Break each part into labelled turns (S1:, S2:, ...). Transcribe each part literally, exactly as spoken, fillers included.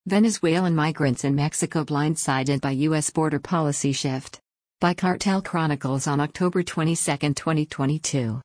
S1: Venezuelan migrants in Mexico blindsided by U S border policy shift. By Cartel Chronicles on October twenty-second, twenty twenty-two.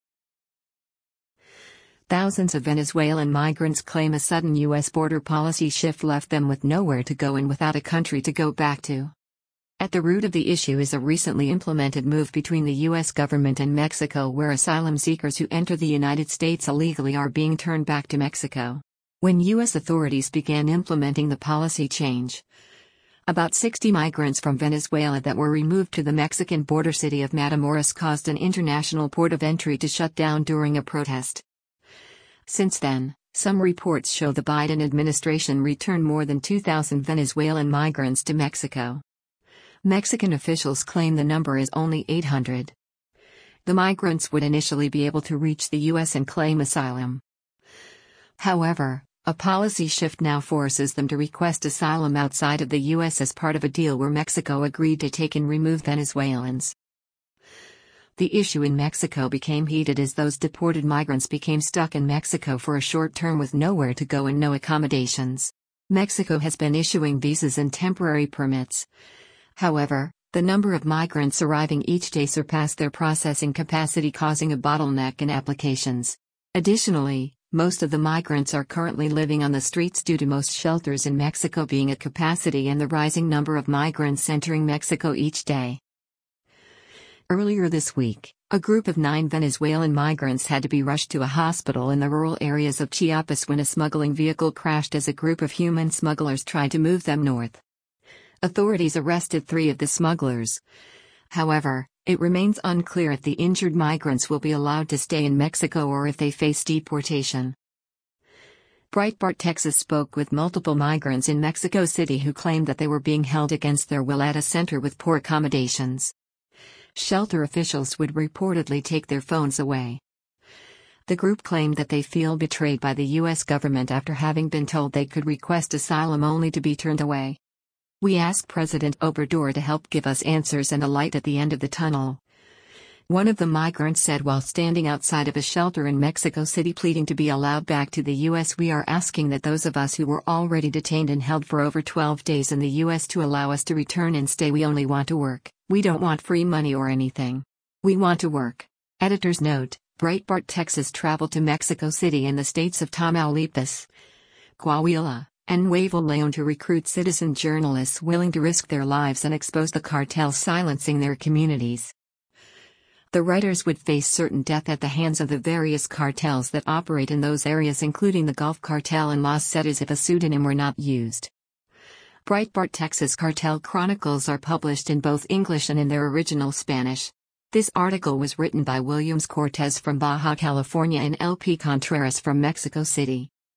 S1: Thousands of Venezuelan migrants claim a sudden U S border policy shift left them with nowhere to go and without a country to go back to. At the root of the issue is a recently implemented move between the U S government and Mexico, where asylum seekers who enter the United States illegally are being turned back to Mexico. When U S authorities began implementing the policy change, about sixty migrants from Venezuela that were removed to the Mexican border city of Matamoros caused an international port of entry to shut down during a protest. Since then, some reports show the Biden administration returned more than two thousand Venezuelan migrants to Mexico. Mexican officials claim the number is only eight hundred. The migrants would initially be able to reach the U S and claim asylum. However, a policy shift now forces them to request asylum outside of the U S as part of a deal where Mexico agreed to take and remove Venezuelans. The issue in Mexico became heated as those deported migrants became stuck in Mexico for a short term with nowhere to go and no accommodations. Mexico has been issuing visas and temporary permits. However, the number of migrants arriving each day surpassed their processing capacity, causing a bottleneck in applications. Additionally, most of the migrants are currently living on the streets due to most shelters in Mexico being at capacity and the rising number of migrants entering Mexico each day. Earlier this week, a group of nine Venezuelan migrants had to be rushed to a hospital in the rural areas of Chiapas when a smuggling vehicle crashed as a group of human smugglers tried to move them north. Authorities arrested three of the smugglers. However, it remains unclear if the injured migrants will be allowed to stay in Mexico or if they face deportation. Breitbart Texas spoke with multiple migrants in Mexico City who claimed that they were being held against their will at a center with poor accommodations. Shelter officials would reportedly take their phones away. The group claimed that they feel betrayed by the U S government after having been told they could request asylum only to be turned away. We asked President Obrador to help give us answers and a light at the end of the tunnel. One of the migrants said while standing outside of a shelter in Mexico City pleading to be allowed back to the U S, "We are asking that those of us who were already detained and held for over twelve days in the U S to allow us to return and stay. We only want to work. We don't want free money or anything. We want to work." Editor's note: Breitbart Texas traveled to Mexico City in the states of Tamaulipas, Coahuila, and Nuevo León to recruit citizen journalists willing to risk their lives and expose the cartels silencing their communities. The writers would face certain death at the hands of the various cartels that operate in those areas, including the Gulf Cartel and Los Zetas, if a pseudonym were not used. Breitbart Texas Cartel Chronicles are published in both English and in their original Spanish. This article was written by Williams Cortez from Baja California and L P Contreras from Mexico City.